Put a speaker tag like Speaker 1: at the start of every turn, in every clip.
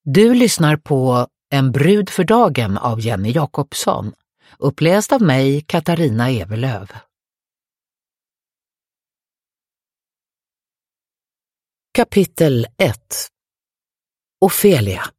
Speaker 1: Du lyssnar på En brud för dagen av Jenny Jakobsson, uppläst av mig, Katarina Evelöv. Kapitel 1. Ofelia.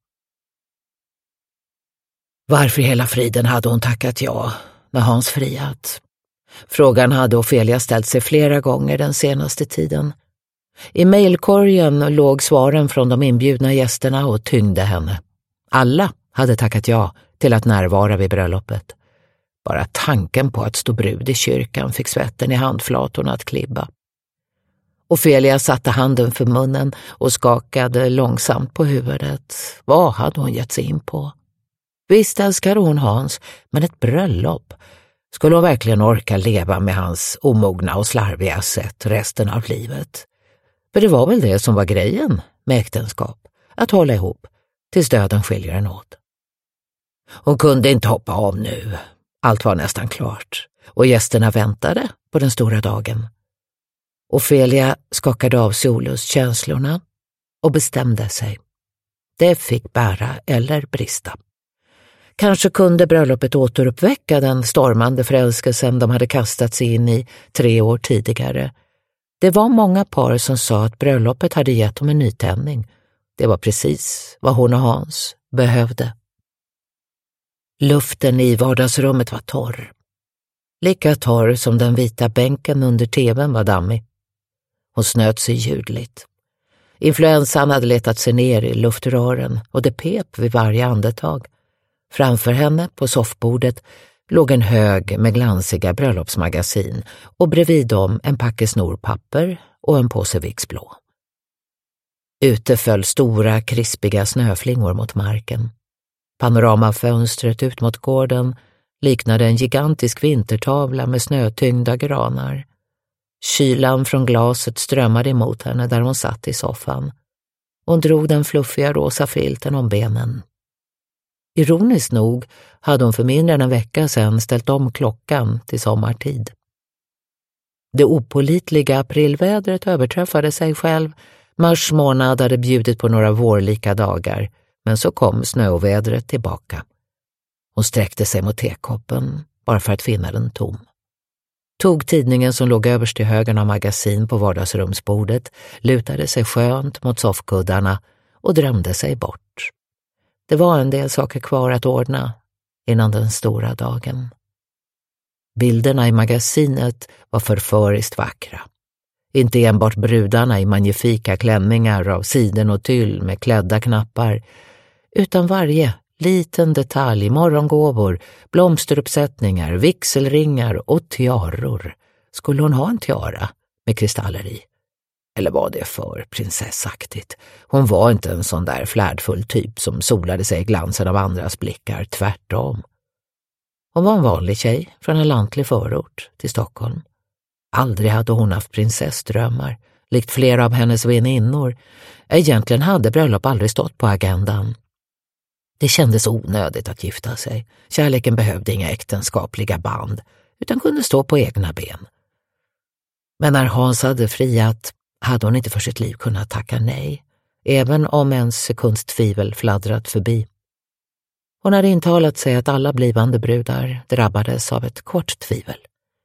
Speaker 1: Varför i hela friden hade hon tackat ja när Hans friat? Frågan hade Ofelia ställt sig flera gånger den senaste tiden. I mejlkorgen låg svaren från de inbjudna gästerna och tyngde henne. Alla hade tackat ja till att närvara vid bröllopet. Bara tanken på att stå brud i kyrkan fick svetten i handflatorna att klibba. Ofelia satte handen för munnen och skakade långsamt på huvudet. Vad hade hon gett sig in på? Visst älskade hon Hans, men ett bröllop. Skulle hon verkligen orka leva med hans omogna och slarviga sätt resten av livet? För det var väl det som var grejen med äktenskap, att hålla ihop tills döden skiljer en åt. Hon kunde inte hoppa av nu. Allt var nästan klart och gästerna väntade på den stora dagen. Ofelia skakade av sig olustkänslorna och bestämde sig. Det fick bära eller brista. Kanske kunde bröllopet återuppväcka den stormande förälskelsen de hade kastat sig in i 3 år tidigare. Det var många par som sa att bröllopet hade gett dem en nytändning. Det var precis vad hon och Hans behövde. Luften i vardagsrummet var torr. Lika torr som den vita bänken under tvn var dammig. Hon snöt sig ljudligt. Influensan hade letat sig ner i luftrören och det pep vid varje andetag. Framför henne på soffbordet låg en hög med glansiga bröllopsmagasin och bredvid dem en packe snorpapper och en påse Vicks-blå. Ute föll stora, krispiga snöflingor mot marken. Panoramafönstret ut mot gården liknade en gigantisk vintertavla med snötyngda granar. Kylan från glaset strömmade emot henne där hon satt i soffan. Hon drog den fluffiga rosa filten om benen. Ironiskt nog hade hon för mindre än en vecka sedan ställt om klockan till sommartid. Det opålitliga aprilvädret överträffade sig själv. Mars månad hade bjudit på några vårlika dagar, men så kom snövädret tillbaka. Hon sträckte sig mot tekoppen bara för att finna den tom. Tog tidningen som låg överst i högen av magasin på vardagsrumsbordet, lutade sig skönt mot soffkuddarna och drömde sig bort. Det var en del saker kvar att ordna innan den stora dagen. Bilderna i magasinet var förföriskt vackra. Inte enbart brudarna i magnifika klänningar av siden och tyll med klädda knappar, utan varje liten detalj, morgongåvor, blomsteruppsättningar, vigselringar och tiaror. Skulle hon ha en tiara med kristaller i? Eller var det för prinsessaktigt? Hon var inte en sån där flärdfull typ som solade sig i glansen av andras blickar, tvärtom. Hon var en vanlig tjej från en lantlig förort till Stockholm. Aldrig hade hon haft prinsessdrömmar, likt flera av hennes väninnor. Egentligen hade bröllop aldrig stått på agendan. Det kändes onödigt att gifta sig. Kärleken behövde inga äktenskapliga band, utan kunde stå på egna ben. Men när Hans hade friat hade hon inte för sitt liv kunnat tacka nej, även om en sekunds tvivel fladdrat förbi. Hon hade intalat sig att alla blivande brudar drabbades av ett kort tvivel.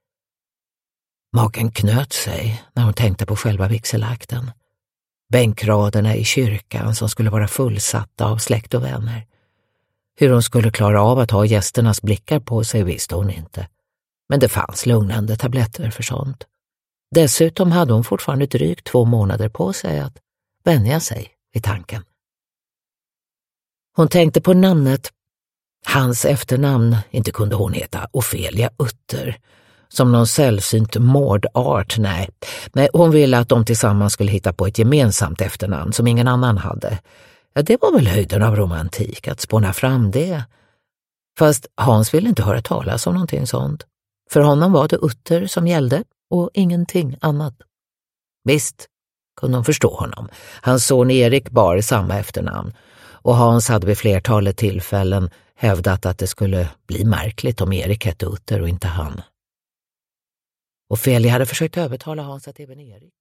Speaker 1: Magen knöt sig när hon tänkte på själva vigselakten. Bänkraderna i kyrkan som skulle vara fullsatta av släkt och vänner. Hur hon skulle klara av att ha gästernas blickar på sig visste hon inte. Men det fanns lugnande tabletter för sånt. Dessutom hade hon fortfarande drygt 2 månader på sig att vänja sig vid tanken. Hon tänkte på namnet. Hans efternamn, inte kunde hon heta Ofelia Utter. Som någon sällsynt mordart, nej. Men hon ville att de tillsammans skulle hitta på ett gemensamt efternamn som ingen annan hade. Ja, det var väl höjden av romantik att spåna fram det. Fast Hans ville inte höra talas om någonting sånt. För honom var det Utter som gällde och ingenting annat. Visst kunde hon förstå honom. Hans son Erik bar samma efternamn och Hans hade vid flertalet tillfällen hävdat att det skulle bli märkligt om Erik hette Utter och inte han. Ofelia hade försökt övertala Hans att även Erik